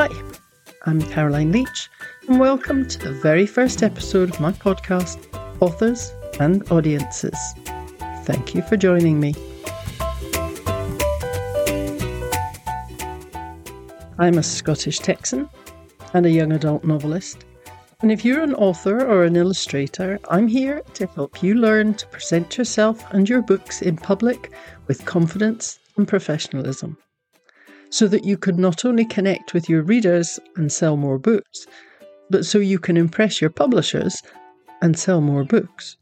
Hi, I'm Caroline Leach, and welcome to the very first episode of my podcast, Authors and Audiences. Thank you for joining me. I'm a Scottish Texan and a young adult novelist, and if you're an author or an illustrator, I'm here to help you learn to present yourself and your books in public with confidence and professionalism, so that you can not only connect with your readers and sell more books, but so you can impress your publishers and sell more books.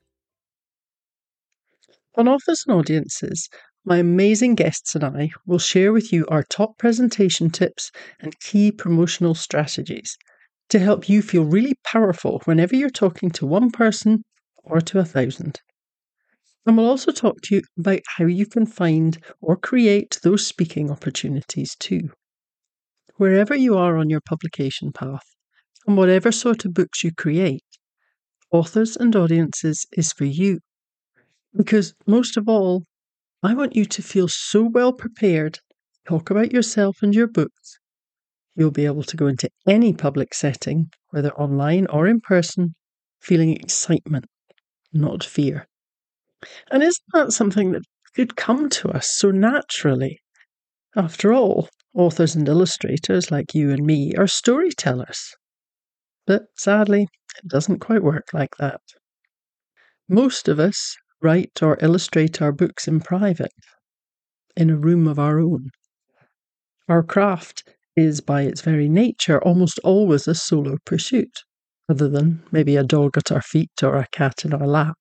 On Authors and Audiences, my amazing guests and I will share with you our top presentation tips and key promotional strategies to help you feel really powerful whenever you're talking to one person or to 1,000. And we'll also talk to you about how you can find or create those speaking opportunities too. Wherever you are on your publication path, and whatever sort of books you create, Authors and Audiences is for you. Because most of all, I want you to feel so well prepared to talk about yourself and your books. You'll be able to go into any public setting, whether online or in person, feeling excitement, not fear. And isn't that something that could come to us so naturally? After all, authors and illustrators like you and me are storytellers. But sadly, it doesn't quite work like that. Most of us write or illustrate our books in private, in a room of our own. Our craft is, by its very nature, almost always a solo pursuit, other than maybe a dog at our feet or a cat in our lap.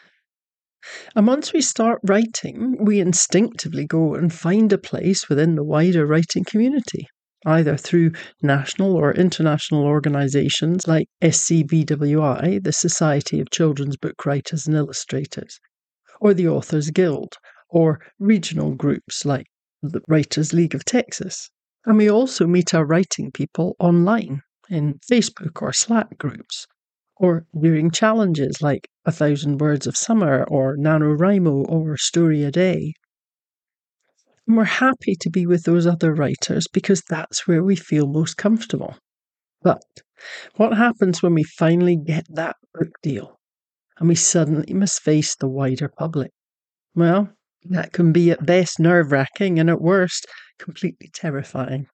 And once we start writing, we instinctively go and find a place within the wider writing community, either through national or international organisations like SCBWI, the Society of Children's Book Writers and Illustrators, or the Authors Guild, or regional groups like the Writers League of Texas. And we also meet our writing people online in Facebook or Slack groups, or during challenges like 1,000 Words of Summer or NaNoWriMo or Story a Day. And we're happy to be with those other writers because that's where we feel most comfortable. But what happens when we finally get that book deal and we suddenly must face the wider public? Well, that can be at best nerve-wracking and at worst completely terrifying.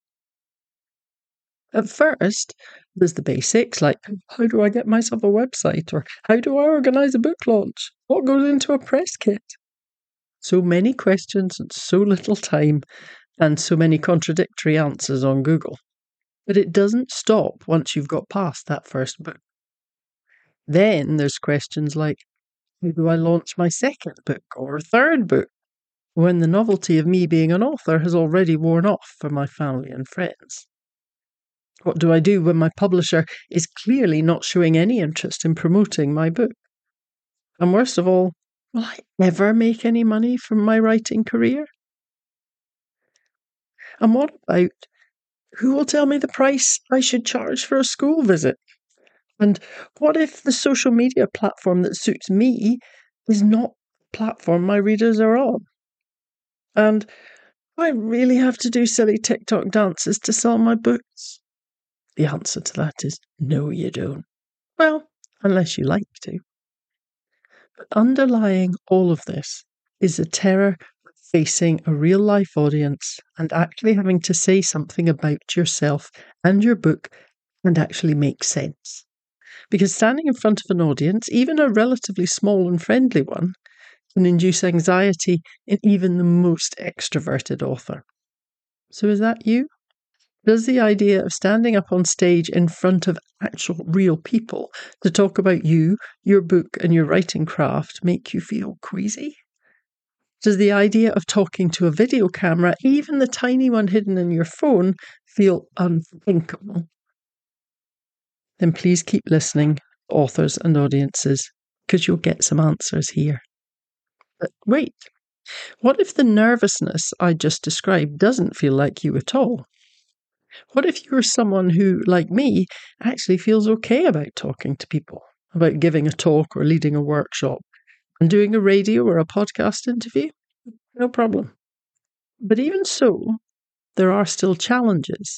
At first, there's the basics like, how do I get myself a website? Or how do I organise a book launch? What goes into a press kit? So many questions and so little time, and so many contradictory answers on Google. But it doesn't stop once you've got past that first book. Then there's questions like, how do I launch my second book or third book, when the novelty of me being an author has already worn off for my family and friends? What do I do when my publisher is clearly not showing any interest in promoting my book? And worst of all, will I ever make any money from my writing career? And what about who will tell me the price I should charge for a school visit? And what if the social media platform that suits me is not the platform my readers are on? And do I really have to do silly TikTok dances to sell my books? The answer to that is no, you don't. Well, unless you like to. But underlying all of this is the terror of facing a real-life audience and actually having to say something about yourself and your book and actually make sense. Because standing in front of an audience, even a relatively small and friendly one, can induce anxiety in even the most extroverted author. So is that you? Does the idea of standing up on stage in front of actual real people to talk about you, your book, and your writing craft make you feel queasy? Does the idea of talking to a video camera, even the tiny one hidden in your phone, feel unthinkable? Then please keep listening, authors and audiences, because you'll get some answers here. But wait, what if the nervousness I just described doesn't feel like you at all? What if you're someone who, like me, actually feels okay about talking to people, about giving a talk or leading a workshop, and doing a radio or a podcast interview? No problem. But even so, there are still challenges,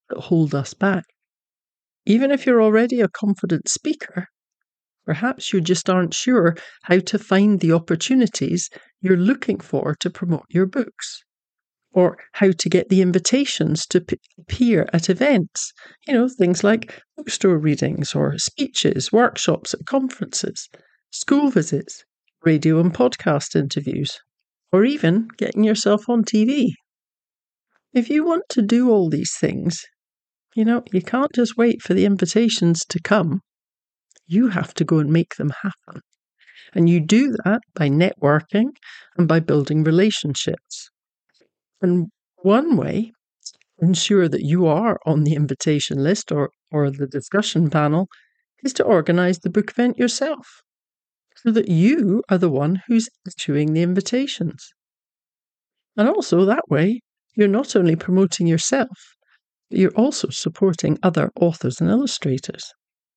that hold us back. Even if you're already a confident speaker, perhaps you just aren't sure how to find the opportunities you're looking for to promote your books, or how to get the invitations to appear at events. Things like bookstore readings or speeches, workshops at conferences, school visits, radio and podcast interviews, or even getting yourself on TV. If you want to do all these things, you can't just wait for the invitations to come. You have to go and make them happen. And you do that by networking and by building relationships. And one way to ensure that you are on the invitation list or the discussion panel is to organise the book event yourself, so that you are the one who's issuing the invitations. And also that way, you're not only promoting yourself, but you're also supporting other authors and illustrators.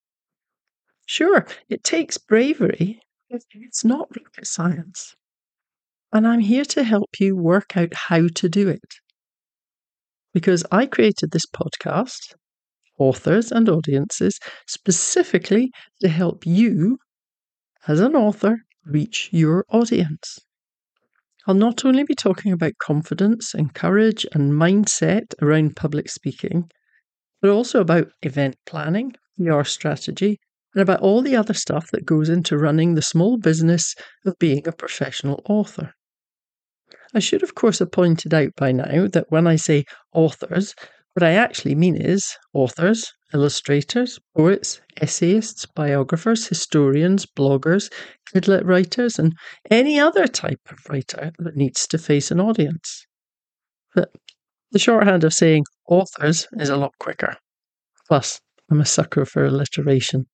Sure, it takes bravery, but it's not rocket science. And I'm here to help you work out how to do it. Because I created this podcast, Authors and Audiences, specifically to help you, as an author, reach your audience. I'll not only be talking about confidence and courage and mindset around public speaking, but also about event planning, PR strategy, and about all the other stuff that goes into running the small business of being a professional author. I should, of course, have pointed out by now that when I say authors, what I actually mean is authors, illustrators, poets, essayists, biographers, historians, bloggers, kidlit writers, and any other type of writer that needs to face an audience. But the shorthand of saying authors is a lot quicker. Plus, I'm a sucker for alliteration.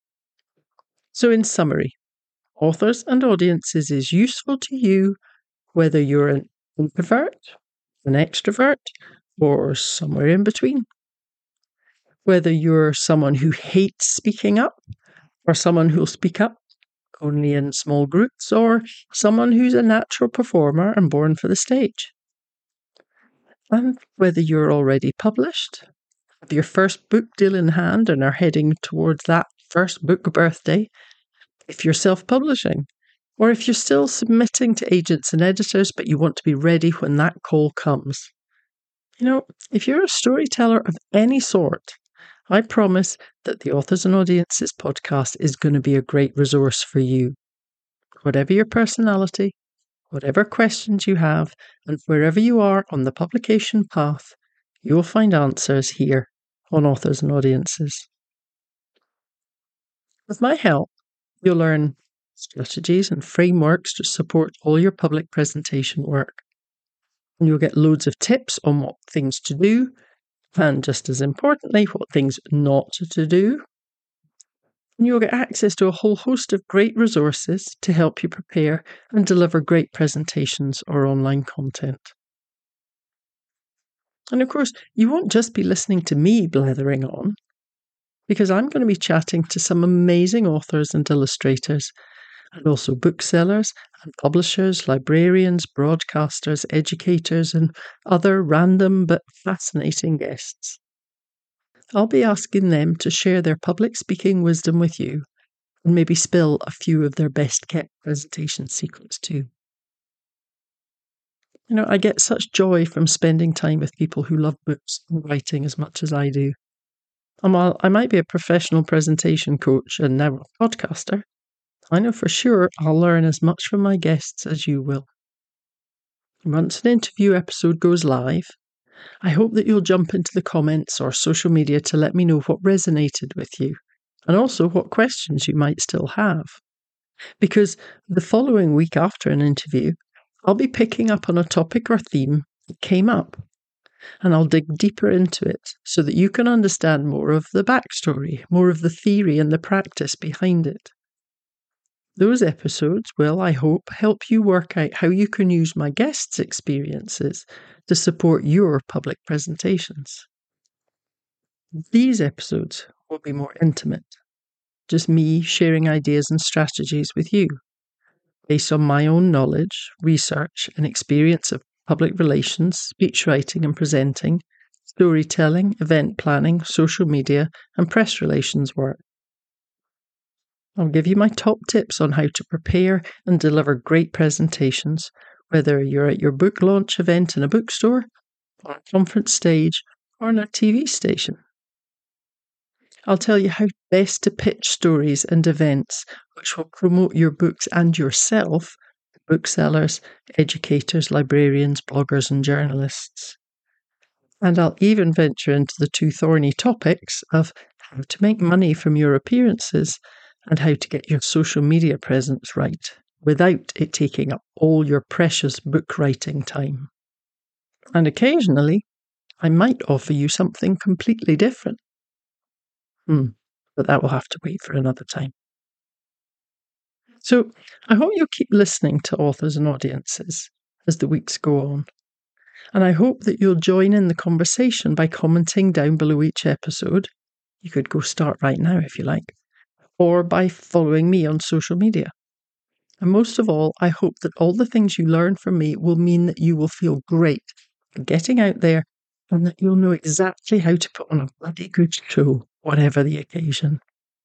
So in summary, Authors and Audiences is useful to you whether you're an introvert, an extrovert, or somewhere in between. Whether you're someone who hates speaking up, or someone who'll speak up only in small groups, or someone who's a natural performer and born for the stage. And whether you're already published, have your first book deal in hand and are heading towards that first book birthday, if you're self-publishing, or if you're still submitting to agents and editors but you want to be ready when that call comes. If you're a storyteller of any sort, I promise that the Authors and Audiences podcast is going to be a great resource for you. Whatever your personality, whatever questions you have, and wherever you are on the publication path, you'll find answers here on Authors and Audiences. With my help, you'll learn strategies and frameworks to support all your public presentation work. And you'll get loads of tips on what things to do, and just as importantly, what things not to do. And you'll get access to a whole host of great resources to help you prepare and deliver great presentations or online content. And of course, you won't just be listening to me blathering on, because I'm going to be chatting to some amazing authors and illustrators, and also booksellers and publishers, librarians, broadcasters, educators, and other random but fascinating guests. I'll be asking them to share their public speaking wisdom with you, and maybe spill a few of their best kept presentation secrets too. I get such joy from spending time with people who love books and writing as much as I do. And while I might be a professional presentation coach and now a podcaster, I know for sure I'll learn as much from my guests as you will. Once an interview episode goes live, I hope that you'll jump into the comments or social media to let me know what resonated with you, and also what questions you might still have. Because the following week after an interview, I'll be picking up on a topic or theme that came up, and I'll dig deeper into it so that you can understand more of the backstory, more of the theory and the practice behind it. Those episodes will, I hope, help you work out how you can use my guests' experiences to support your public presentations. These episodes will be more intimate, just me sharing ideas and strategies with you, based on my own knowledge, research, and experience of public relations, speech writing, and presenting, storytelling, event planning, social media, and press relations work. I'll give you my top tips on how to prepare and deliver great presentations, whether you're at your book launch event in a bookstore, on a conference stage, or on a TV station. I'll tell you how best to pitch stories and events which will promote your books and yourself to booksellers, educators, librarians, bloggers, and journalists. And I'll even venture into the two thorny topics of how to make money from your appearances and how to get your social media presence right without it taking up all your precious book writing time. And occasionally, I might offer you something completely different. But that will have to wait for another time. So I hope you'll keep listening to Authors and Audiences as the weeks go on. And I hope that you'll join in the conversation by commenting down below each episode. You could go start right now if you like, or by following me on social media. And most of all, I hope that all the things you learn from me will mean that you will feel great getting out there and that you'll know exactly how to put on a bloody good show, whatever the occasion.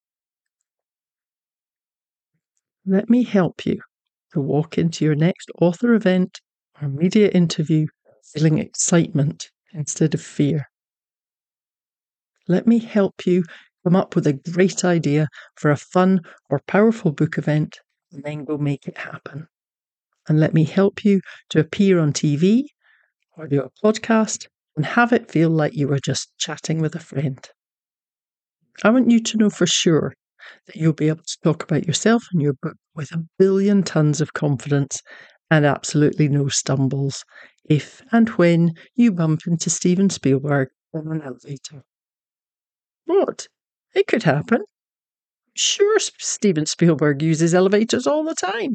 Let me help you to walk into your next author event or media interview feeling excitement instead of fear. Let me help you come up with a great idea for a fun or powerful book event and then go make it happen. And let me help you to appear on TV or do a podcast and have it feel like you were just chatting with a friend. I want you to know for sure that you'll be able to talk about yourself and your book with a billion tons of confidence and absolutely no stumbles if and when you bump into Steven Spielberg on an elevator. What? It could happen. Sure, Steven Spielberg uses elevators all the time.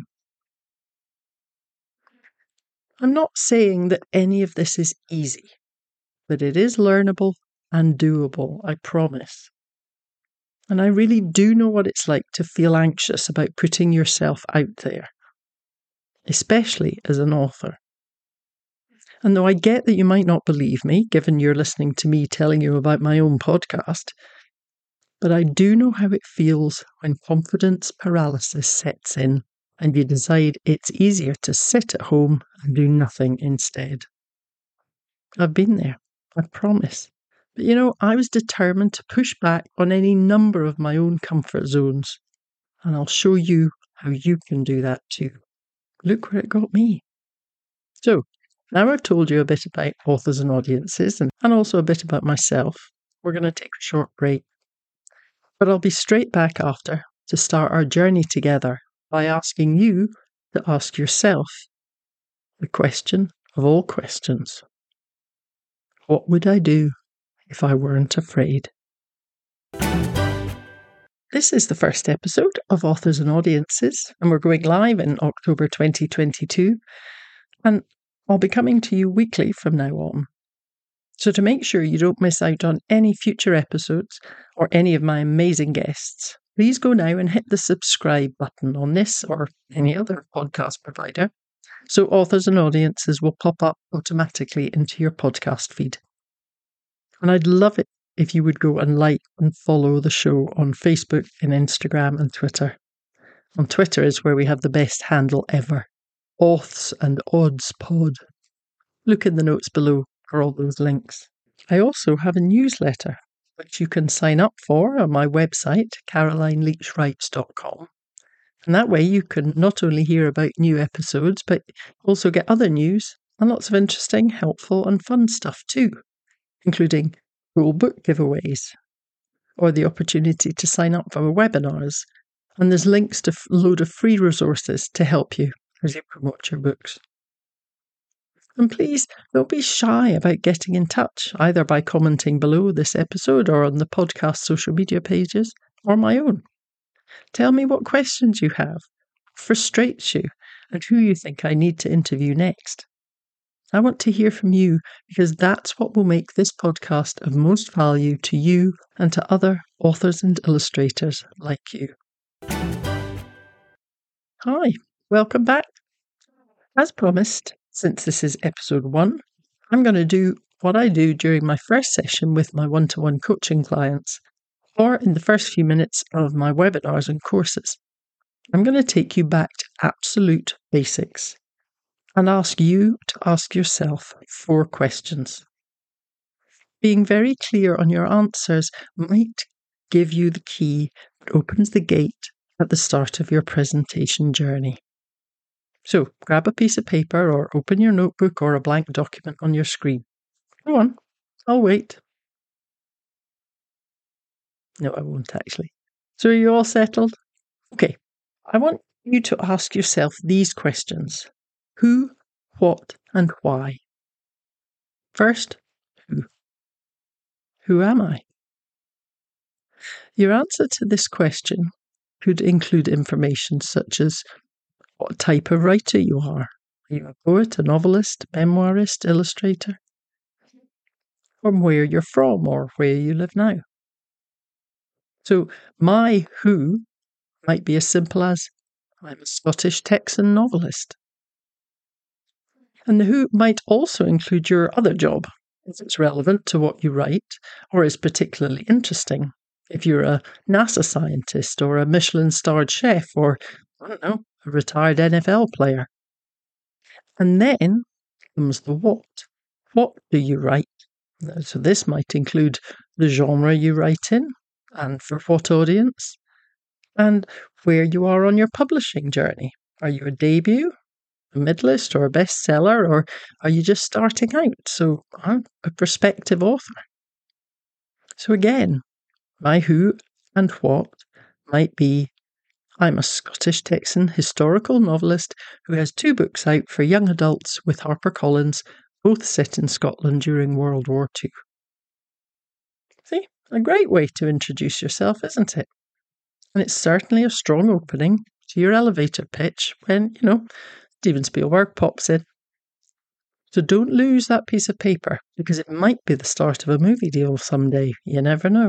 I'm not saying that any of this is easy, but it is learnable and doable, I promise. And I really do know what it's like to feel anxious about putting yourself out there, especially as an author. And though I get that you might not believe me, given you're listening to me telling you about my own podcast, but I do know how it feels when confidence paralysis sets in and you decide it's easier to sit at home and do nothing instead. I've been there, I promise. But I was determined to push back on any number of my own comfort zones. And I'll show you how you can do that too. Look where it got me. So, now I've told you a bit about Authors and Audiences and also a bit about myself. We're going to take a short break. But I'll be straight back after to start our journey together by asking you to ask yourself the question of all questions. What would I do if I weren't afraid? This is the first episode of Authors and Audiences, and we're going live in October 2022, and I'll be coming to you weekly from now on. So to make sure you don't miss out on any future episodes or any of my amazing guests, please go now and hit the subscribe button on this or any other podcast provider, so Authors and Audiences will pop up automatically into your podcast feed. And I'd love it if you would go and like and follow the show on Facebook and Instagram and Twitter. On Twitter is where we have the best handle ever, Auths and Odds Pod. Look in the notes below for all those links. I also have a newsletter, which you can sign up for on my website, carolineleachwrites.com. And that way you can not only hear about new episodes, but also get other news and lots of interesting, helpful and fun stuff too, including cool book giveaways or the opportunity to sign up for webinars. And there's links to a load of free resources to help you as you promote your books. And please don't be shy about getting in touch, either by commenting below this episode or on the podcast social media pages or my own. Tell me what questions you have, frustrates you, and who you think I need to interview next. I want to hear from you because that's what will make this podcast of most value to you and to other authors and illustrators like you. Hi, welcome back. As promised, since this is episode 1, I'm going to do what I do during my first session with my one-to-one coaching clients, or in the first few minutes of my webinars and courses. I'm going to take you back to absolute basics and ask you to ask yourself 4 questions. Being very clear on your answers might give you the key that opens the gate at the start of your presentation journey. So grab a piece of paper or open your notebook or a blank document on your screen. Go on, I'll wait. No, I won't actually. So are you all settled? Okay, I want you to ask yourself these questions. Who, what, and why? First, who? Who am I? Your answer to this question could include information such as what type of writer you are. Are you a poet, a novelist, memoirist, illustrator? From where you're from or where you live now. So my who might be as simple as I'm a Scottish Texan novelist. And the who might also include your other job, if it's relevant to what you write or is particularly interesting. If you're a NASA scientist or a Michelin-starred chef or, I don't know, a retired NFL player. And then comes the what. What do you write? So this might include the genre you write in and for what audience, and where you are on your publishing journey. Are you a debut, a midlist, or a bestseller, or are you just starting out? So I'm a prospective author. So again, my who and what might be I'm a Scottish Texan historical novelist who has 2 books out for young adults with HarperCollins, both set in Scotland during World War II. See, a great way to introduce yourself, isn't it? And it's certainly a strong opening to your elevator pitch when, Steven Spielberg pops in. So don't lose that piece of paper because it might be the start of a movie deal someday. You never know.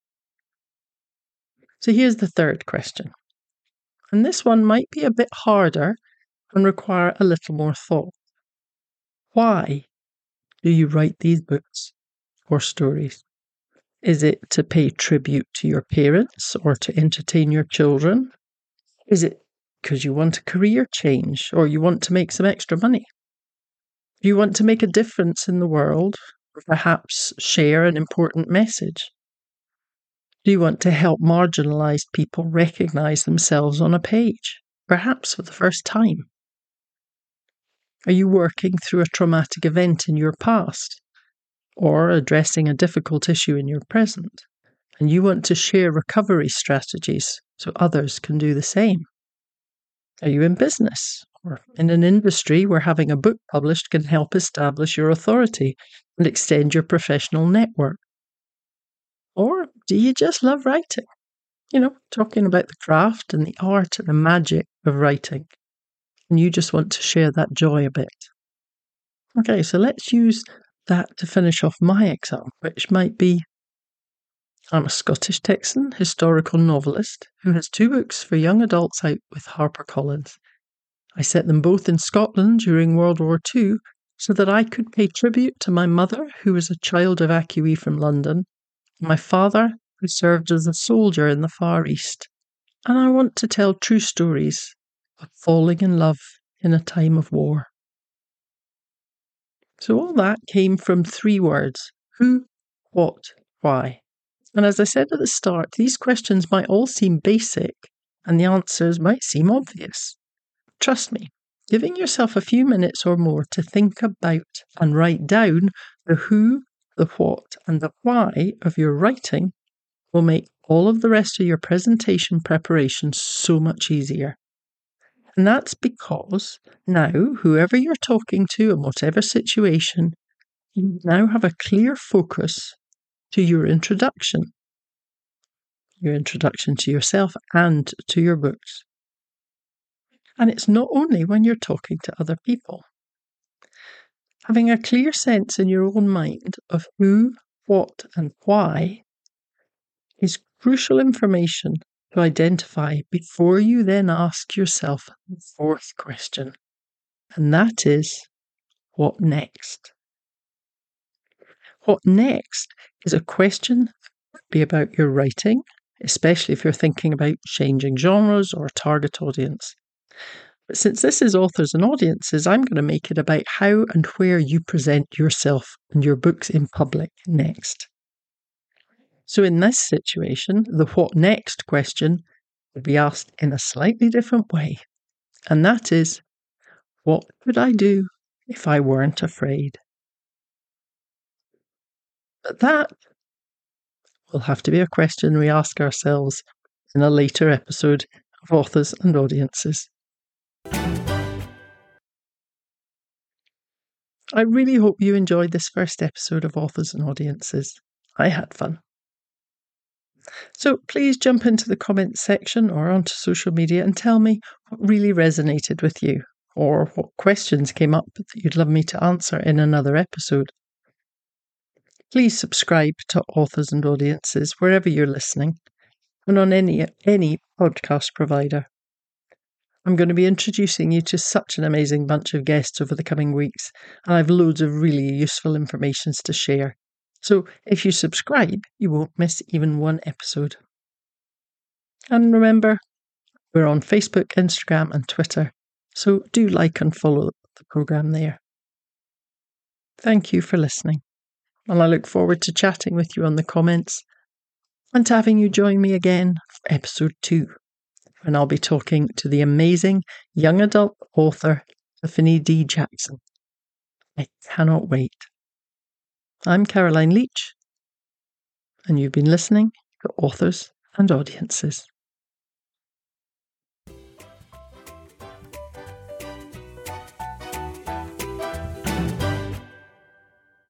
So here's the third question. And this one might be a bit harder and require a little more thought. Why do you write these books or stories? Is it to pay tribute to your parents or to entertain your children? Is it because you want a career change or you want to make some extra money? Do you want to make a difference in the world or perhaps share an important message? Do you want to help marginalised people recognise themselves on a page, perhaps for the first time? Are you working through a traumatic event in your past or addressing a difficult issue in your present, and you want to share recovery strategies so others can do the same? Are you in business or in an industry where having a book published can help establish your authority and extend your professional network? Or do you just love writing? Talking about the craft and the art and the magic of writing, and you just want to share that joy a bit. Okay, so let's use that to finish off my example, which might be I'm a Scottish Texan historical novelist who has 2 books for young adults out with HarperCollins. I set them both in Scotland during World War II so that I could pay tribute to my mother, who was a child evacuee from London, and my father, who served as a soldier in the Far East. And I want to tell true stories of falling in love in a time of war. So all that came from 3 words: who, what, why. And as I said at the start, these questions might all seem basic and the answers might seem obvious. Trust me, giving yourself a few minutes or more to think about and write down the who, the what, and the why of your writing will make all of the rest of your presentation preparation so much easier. And that's because now, whoever you're talking to in whatever situation, you now have a clear focus to your introduction to yourself and to your books. And it's not only when you're talking to other people. Having a clear sense in your own mind of who, what, and why is crucial information to identify before you then ask yourself the 4th question, and that is, what next? What next is a question that could be about your writing, especially if you're thinking about changing genres or a target audience. But since this is authors and audiences, I'm going to make it about how and where you present yourself and your books in public next. So in this situation, the what next question would be asked in a slightly different way. And that is, what could I do if I weren't afraid? But that will have to be a question we ask ourselves in a later episode of Authors and Audiences. I really hope you enjoyed this first episode of Authors and Audiences. I had fun. So please jump into the comments section or onto social media and tell me what really resonated with you, or what questions came up that you'd love me to answer in another episode. Please subscribe to Authors and Audiences wherever you're listening and on any podcast provider. I'm going to be introducing you to such an amazing bunch of guests over the coming weeks, and I've loads of really useful information to share. So if you subscribe, you won't miss even one episode. And remember, we're on Facebook, Instagram, and Twitter, so do like and follow the programme there. Thank you for listening, and I look forward to chatting with you on the comments and to having you join me again for episode 2. And I'll be talking to the amazing young adult author, Tiffany D. Jackson. I cannot wait. I'm Caroline Leach, and you've been listening to Authors and Audiences.